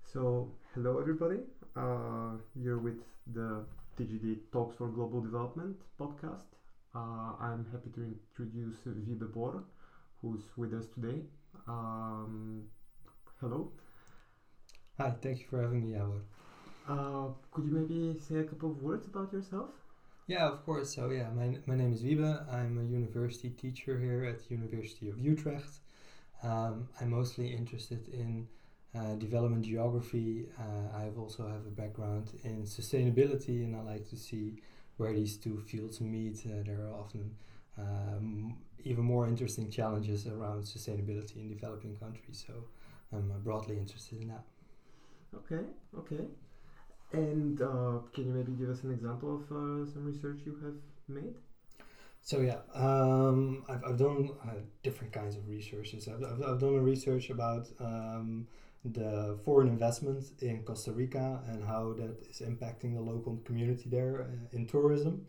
So, hello everybody. You're with the TGD Talks for Global Development podcast. I'm happy to introduce Wiebe Bor, who's with us today. Um, Hello. Hi, thank you for having me, Howard. Could you maybe say a couple of words about yourself? Yeah, of course. So my name is Wiebe. I'm a university teacher here at the University of Utrecht. I'm mostly interested in development geography. I also have a background in sustainability, and I like to see where these two fields meet. There are often even more interesting challenges around sustainability in developing countries. So I'm broadly interested in that. Okay. And can you maybe give us an example of some research you have made? So I've done different kinds of researches. I've done a research about the foreign investment in Costa Rica and how that is impacting the local community there in tourism.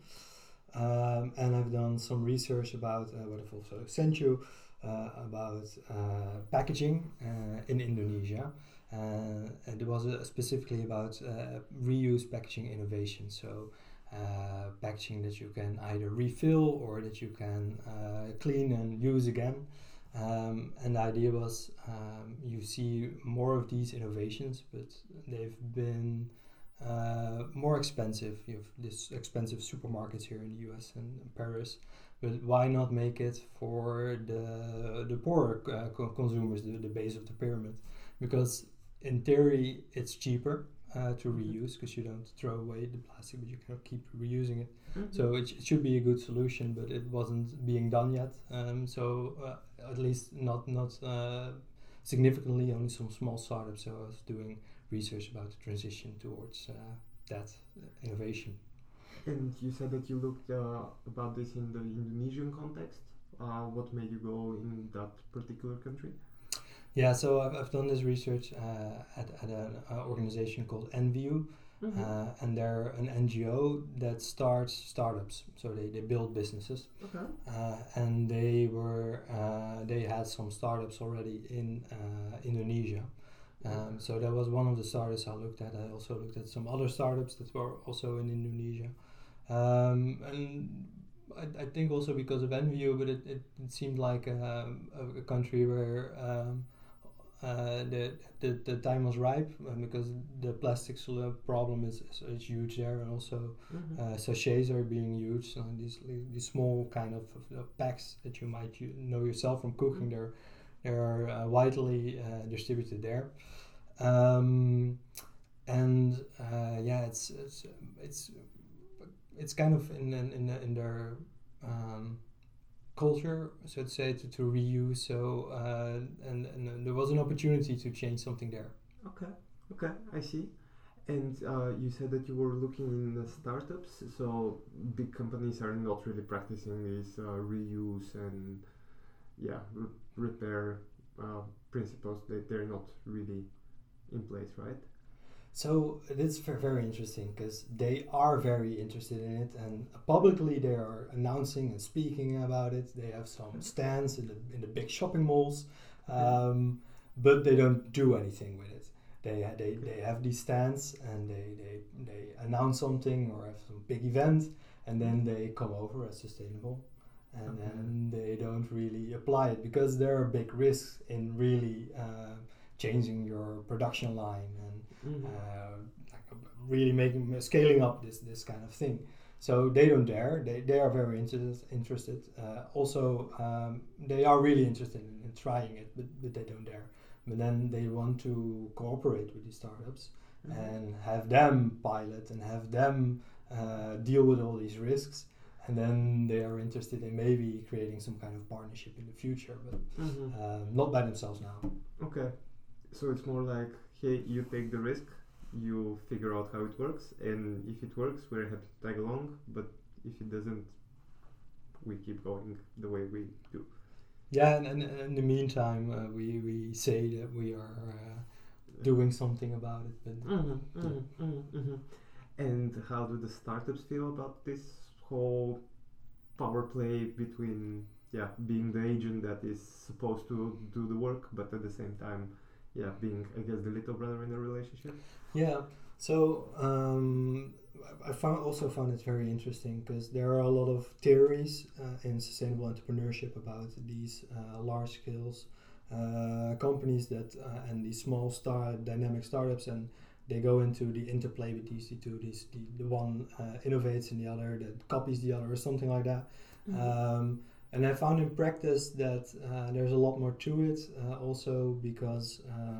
And I've done some research about what I've also sent you about packaging in Indonesia. And it was specifically about reuse packaging innovation. So packaging that you can either refill or that you can clean and use again. And the idea was you see more of these innovations, but they've been more expensive. You have this expensive supermarkets here in the US and in Paris, but why not make it for the poorer consumers, the base of the pyramid? Because in theory, it's cheaper to reuse because you don't throw away the plastic, but you can keep reusing it. Mm-hmm. So it should be a good solution, but it wasn't being done yet. At least not significantly. Only some small startups. So I was doing research about the transition towards that innovation. And you said that you looked about this in the Indonesian context. What made you go in that particular country? Yeah, so I've done this research at an organization called NVU, and they're an NGO that starts startups. So they build businesses, Okay. and they had some startups already in Indonesia. So that was one of the startups I looked at. I also looked at some other startups that were also in Indonesia, and I think also because of NVU, but it seemed like a country where the time was ripe because the plastics problem is huge there, and also sachets are being used. These small kind of packs that you might know yourself from cooking. They're widely distributed there, and it's kind of in their culture, so to say, to reuse. So and there was an opportunity to change something there. Okay, I see. And you said that you were looking in the startups, so big companies are not really practicing this reuse and repair principles. They're not really in place, right? So it's very interesting because they are very interested in it, and publicly they are announcing and speaking about it. They have some stands in the big shopping malls, but they don't do anything with it. They have these stands and they announce something or have some big event, and then they come over as sustainable, and then they don't really apply it because there are big risks in really changing your production line and really scaling up this kind of thing. So they don't dare. They are very interested. They are really interested in trying it, but they don't dare. But then they want to cooperate with these startups and have them pilot and have them deal with all these risks. And then they are interested in maybe creating some kind of partnership in the future, but not by themselves now. Okay. So it's more like, hey, you take the risk, you figure out how it works, and if it works, we're happy to tag along, but if it doesn't, we keep going the way we do. Yeah, and in the meantime, we say that we are doing something about it. But And how do the startups feel about this whole power play between being the agent that is supposed to do the work, but at the same time being, I guess, the little brother in the relationship. Yeah. So I found it very interesting because there are a lot of theories in sustainable entrepreneurship about these large scales companies that and these small dynamic startups, and they go into the interplay with these two. The one innovates and the other that copies the other or something like that. And I found in practice that there's a lot more to it. Also because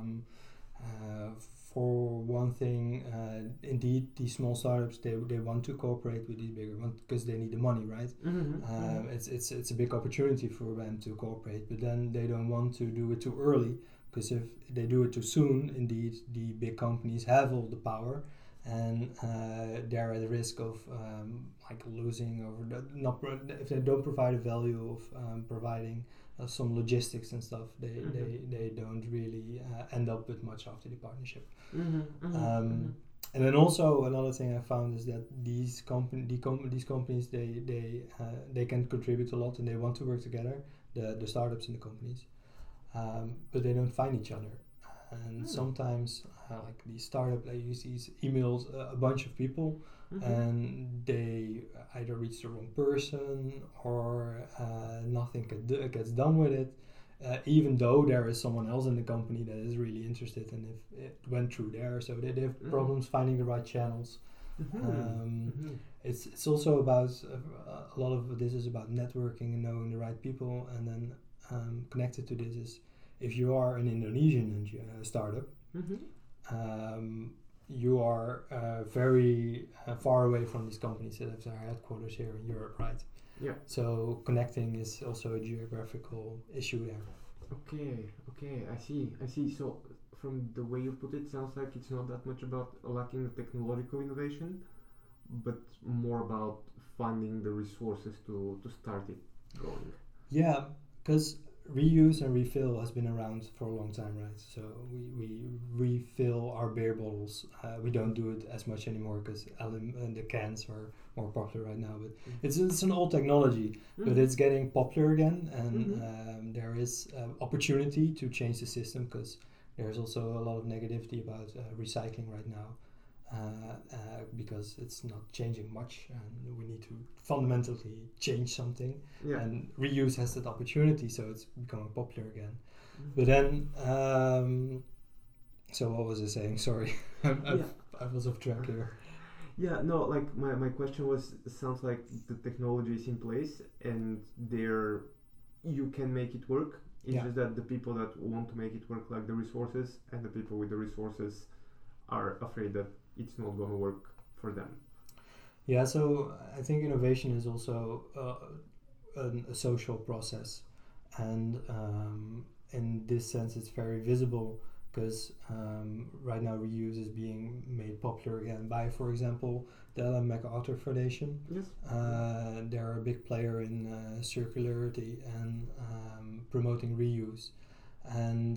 for one thing, indeed, these small startups they want to cooperate with these bigger ones because they need the money, right? It's a big opportunity for them to cooperate, but then they don't want to do it too early because if they do it too soon, indeed, the big companies have all the power, and they're at risk of like losing or if they don't provide a value of providing some logistics and stuff, they don't really end up with much after the partnership. And then also another thing I found is that these companies they can contribute a lot and they want to work together, the startups and the companies, but they don't find each other. And sometimes like these startup, they use these emails a bunch of people, and they either reach the wrong person or nothing gets done with it, even though there is someone else in the company that is really interested and if it went through there, so they have problems finding the right channels. It's also about a lot of this is about networking and knowing the right people, and then connected to this is if you are an Indonesian startup, you are very far away from these companies that have their headquarters here in Europe, right? Yeah. So connecting is also a geographical issue there. Okay, I see. So from the way you put it, sounds like it's not that much about lacking the technological innovation, but more about finding the resources to start it going. Yeah, because reuse and refill has been around for a long time, right? So we refill our beer bottles. We don't do it as much anymore because the cans are more popular right now. But it's an old technology, but it's getting popular again, and there is opportunity to change the system because there's also a lot of negativity about recycling right now. Because it's not changing much and we need to fundamentally change something, and reuse has that opportunity, so it's becoming popular again. But then so what was I saying? Sorry. I was off track here. No, like my question was, it sounds like the technology is in place and there you can make it work. It's just that the people that want to make it work lack the resources, and the people with the resources are afraid that it's not going to work for them. Yeah, so I think innovation is also a social process, and in this sense it's very visible because right now reuse is being made popular again by, for example, the Ellen MacArthur Foundation. Yes. They're a big player in circularity and promoting reuse, and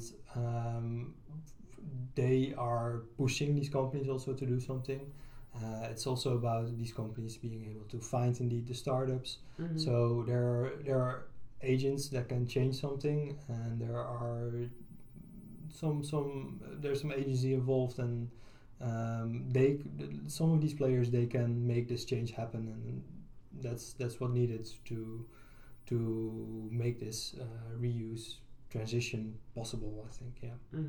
they are pushing these companies also to do something. It's also about these companies being able to find indeed the startups. So there are agents that can change something, and there are there's some agency involved, and some of these players, they can make this change happen, and that's what needed to make this reuse transition possible, I think.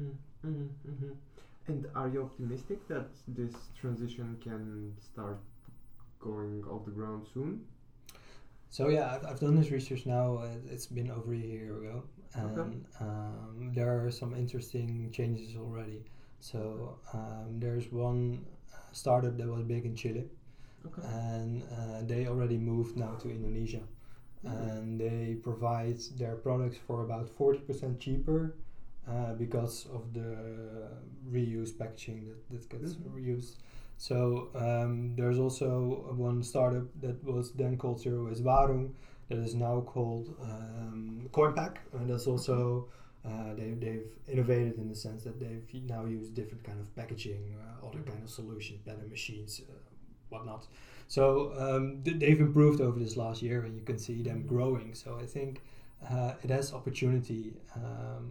And are you optimistic that this transition can start going off the ground soon? So I've done this research now. It's been over a year ago, and there are some interesting changes already. So there's one startup that was big in Chile, and they already moved now to Indonesia, and they provide their products for about 40% cheaper because of the reuse packaging that gets reused. So there's also one startup that was then called Zero Waste Warung that is now called Coinpack, and that's also they've innovated in the sense that they've now used different kind of packaging, other kind of solutions, better machines, whatnot. So they've improved over this last year, and you can see them growing. So I think it has opportunity.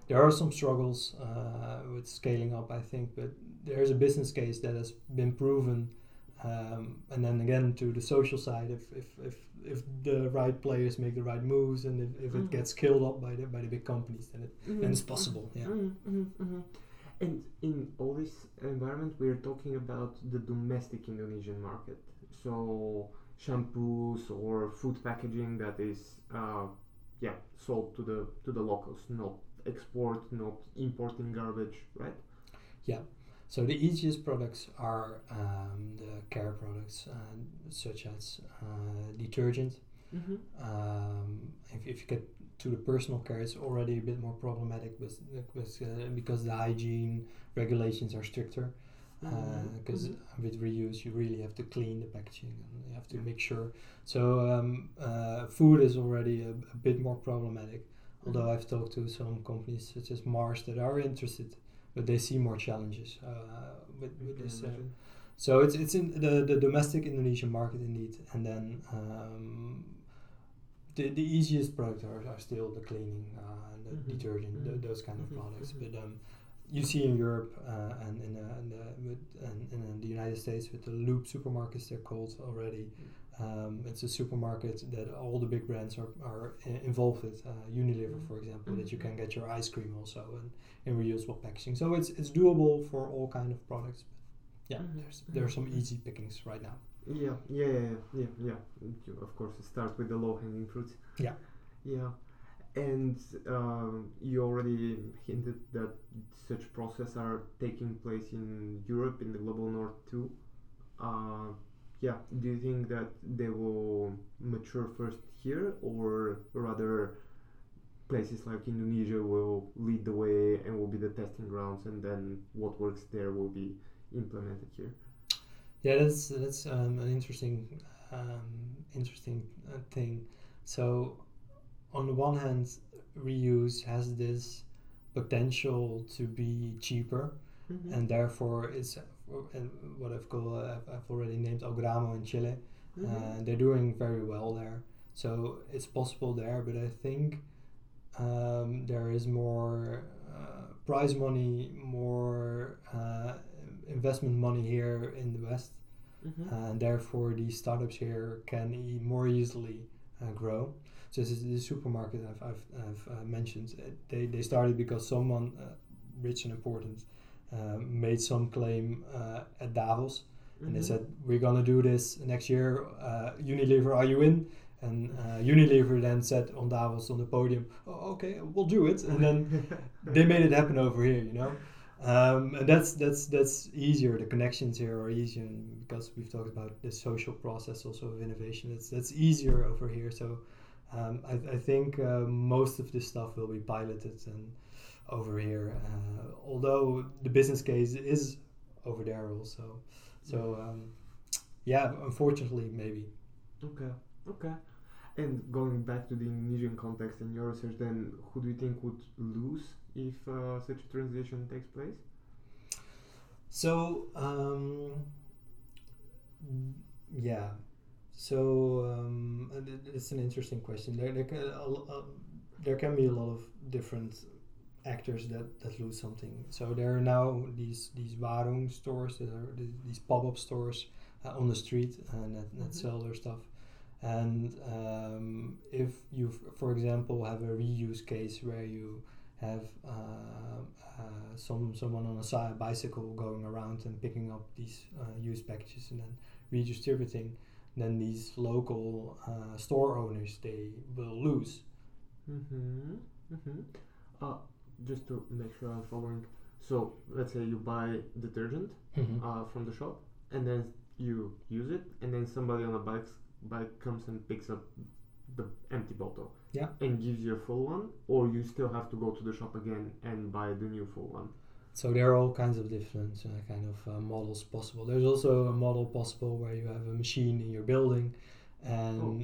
there are some struggles with scaling up, I think, but there's a business case that has been proven. And then again, to the social side, if the right players make the right moves, and if it gets killed up by the big companies, then it's possible. Yeah. And in all this environment, we're talking about the domestic Indonesian market. So shampoos or food packaging that is, sold to the locals, not export, not importing garbage, right? Yeah. So the easiest products are the care products, such as detergent. If you get to the personal care, it's already a bit more problematic because the hygiene regulations are stricter. Because with reuse, you really have to clean the packaging and you have to make sure. So food is already a bit more problematic. Although I've talked to some companies such as Mars that are interested, but they see more challenges with this. So it's in the domestic Indonesian market indeed, and then the easiest products are still the cleaning, the detergent, those kind of products. But you see in Europe and in the United States with the Loop supermarkets, they're called already. It's a supermarket that all the big brands are involved with. Unilever, for example, that you can get your ice cream also in reusable packaging. So it's doable for all kind of products. But yeah, there are some easy pickings right now. Yeah. Of course, start with the low-hanging fruits. Yeah. And you already hinted that such processes are taking place in Europe, in the global north too. Do you think that they will mature first here, or rather places like Indonesia will lead the way and will be the testing grounds, and then what works there will be implemented here? Yeah, that's an interesting thing. So on the one hand, reuse has this potential to be cheaper, and therefore it's what I've already named Algramo in Chile. They're doing very well there, so it's possible there. But I think there is more prize money, more investment money here in the West, and therefore these startups here can more easily grow. So this is the supermarket I've mentioned. They started because someone rich and important made some claim at Davos, and they said, we're gonna do this next year. Unilever, are you in? And Unilever then said on Davos on the podium, oh, okay, we'll do it. And then they made it happen over here, and that's easier. The connections here are easier, and because we've talked about the social process also of innovation, that's easier over here. So I think most of this stuff will be piloted and over here, although the business case is over there also. So unfortunately, maybe. Okay. And going back to the Indonesian context in your research, then who do you think would lose if such a transition takes place? So it's an interesting question. There can be a lot of different actors that lose something. So there are now these warung stores, that are these pop-up stores on the street that sell their stuff. And if you, for example, have a reuse case where you have someone on a bicycle going around and picking up these used packages and then redistributing, then these local store owners, they will lose. Just to make sure I'm following, so let's say you buy detergent from the shop, and then you use it, and then somebody on a bike comes and picks up the empty bottle and gives you a full one, or you still have to go to the shop again and buy the new full one. So there are all kinds of different models possible. There's also a model possible where you have a machine in your building, and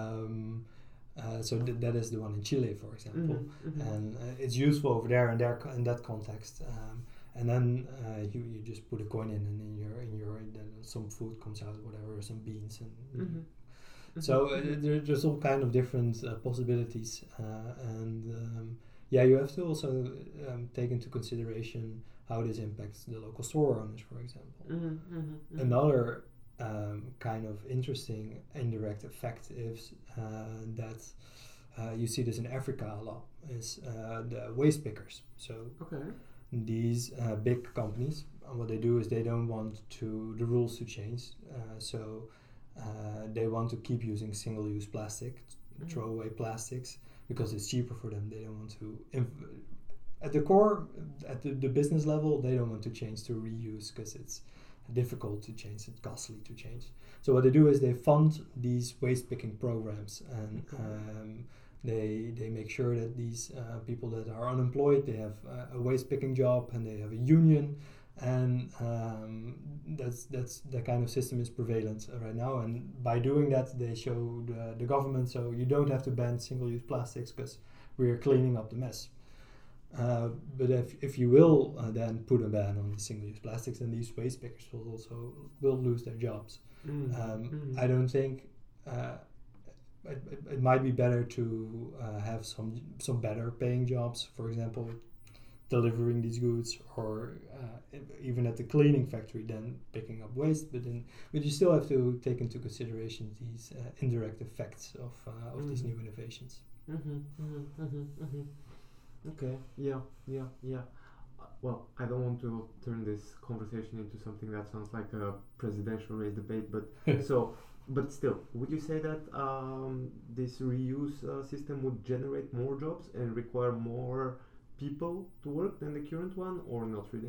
so that is the one in Chile, for example, and it's useful over there in that context. And then you just put a coin in, and in your then some food comes out, whatever, some beans, and so there's all kind of different possibilities. And Yeah, you have to also take into consideration how this impacts the local store owners, for example. Another kind of interesting indirect effect is that you see this in Africa a lot, is the waste pickers. So these big companies, what they do is they don't want the rules to change, so they want to keep using single-use plastic, throwaway plastics, because it's cheaper for them. They don't want to at the core, at the business level, they don't want to change to reuse because it's difficult to change, it's costly to change. So what they do is they fund these waste picking programs, and they make sure that these people that are unemployed, they have a waste picking job and they have a union, and that kind of system is prevalent right now. And by doing that, they show the government, so you don't have to ban single-use plastics because we're cleaning up the mess. But if you will then put a ban on the single-use plastics, then these waste pickers will lose their jobs. I don't think it might be better to have some better paying jobs, for example, delivering these goods, or even at the cleaning factory, then picking up waste. But you still have to take into consideration these indirect effects of these new innovations. Okay, yeah. Well, I don't want to turn this conversation into something that sounds like a presidential race debate, but but still, would you say that this reuse system would generate more jobs and require more people to work than the current one, or not really?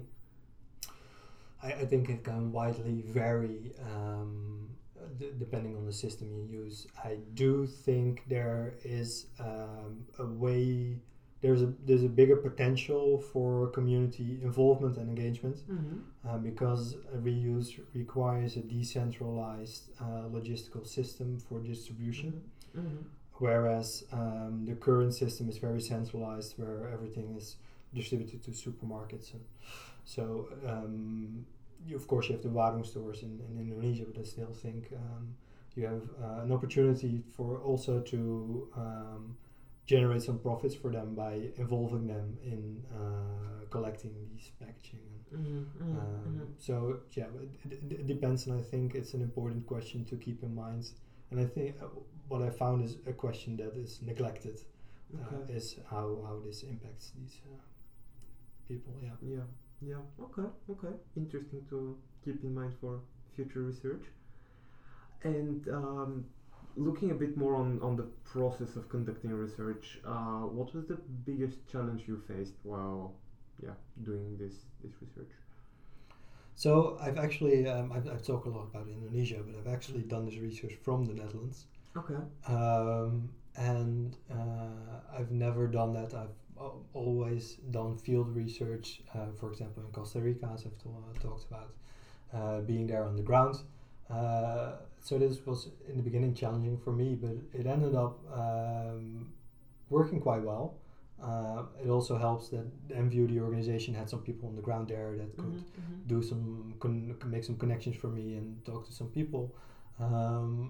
I think it can widely vary depending on the system you use. I do think there is a way. There's a bigger potential for community involvement and engagement, because reuse requires a decentralized logistical system for distribution, whereas the current system is very centralized, where everything is distributed to supermarkets. And so of course you have the warung stores in Indonesia, but I still think you have an opportunity for also to generate some profits for them by involving them in collecting these packaging. So yeah, it depends, and I think it's an important question to keep in mind. And I think what I found is a question that is neglected, is how this impacts these people. Yeah. Okay. Interesting to keep in mind for future research. And looking a bit more on the process of conducting research, what was the biggest challenge you faced while doing this research? So I've actually I've talked a lot about Indonesia, but I've actually done this research from the Netherlands. Okay. And I've never done that. I've always done field research, for example in Costa Rica, as I've talked about, being there on the ground. So this was in the beginning challenging for me, but it ended up working quite well. It also helps that MVU, the organization, had some people on the ground there that could do make some connections for me and talk to some people, and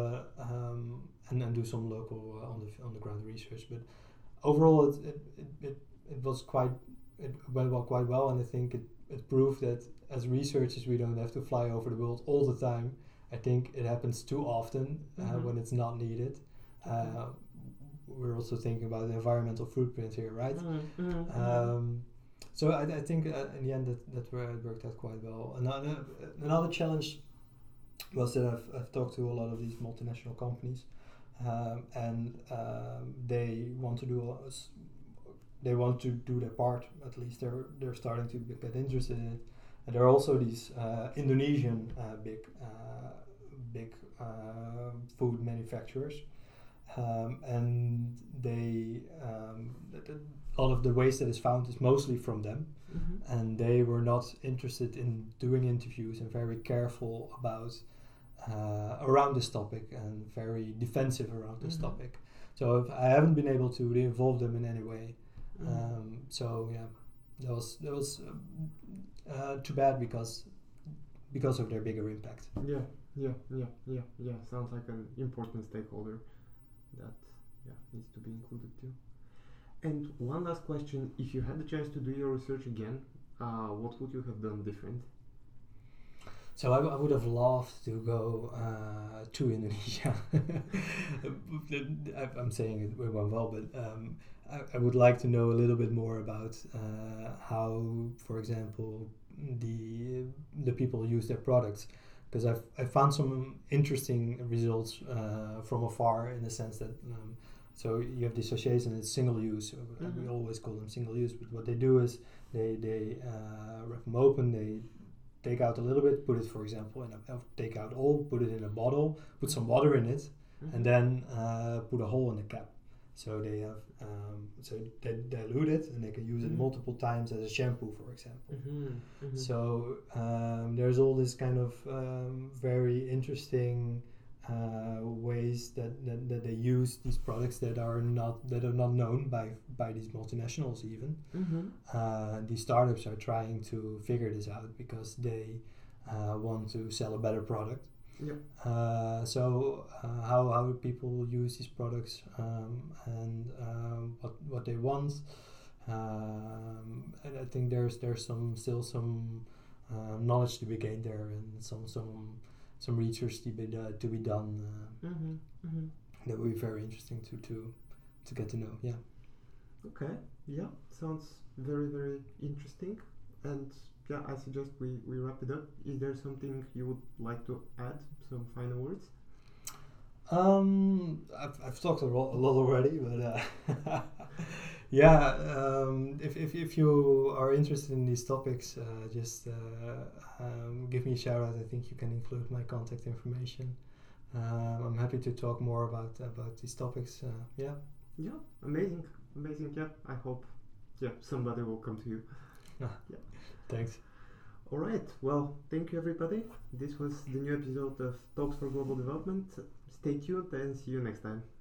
do some local on the ground research. But overall, it went quite well, and I think it proved that as researchers we don't have to fly over the world all the time. I think it happens too often when it's not needed. We're also thinking about the environmental footprint here, right? So I think in the end that worked out quite well. Another challenge was that I've talked to a lot of these multinational companies, and they want to do their part. At least they're starting to get interested in it. And there are also these Indonesian big food manufacturers, and they a lot of the waste that is found is mostly from them, and they were not interested in doing interviews and very careful about around this topic and very defensive around this topic. So I haven't been able to involve them in any way. So yeah, that was too bad because of their bigger impact. Yeah. Sounds like an important stakeholder that needs to be included too. And one last question: if you had the chance to do your research again, what would you have done different? So I would have loved to go to Indonesia. I'm saying it went well, but I would like to know a little bit more about how, for example, the people use their products, because I found some interesting results from afar, in the sense that so you have the association, it's single use. We always call them single use, but what they do is they rip them open, they take out a little bit, put it, for example, take out all, put it in a bottle, put some water in it, and then put a hole in the cap. So they have so they dilute it, and they can use it multiple times as a shampoo, for example. So there's all this kind of very interesting ways that they use these products that are not known by these multinationals even. These startups are trying to figure this out because they want to sell a better product. So how do people use these products, and what they want, and I think there's still some knowledge to be gained there, and some research to be done. That would be very interesting to get to know. Yeah. Okay. Yeah. Sounds very, very interesting. And yeah, I suggest we wrap it up. Is there something you would like to add? Some final words? I've talked a lot already, but yeah. If you are interested in these topics, just give me a shout out. I think you can include my contact information. I'm happy to talk more about these topics. Yeah. Yeah. Amazing. Yeah. I hope somebody will come to you. Yeah. Thanks. All right. Well, thank you, everybody. This was the new episode of Talks for Global Development. Stay tuned and see you next time.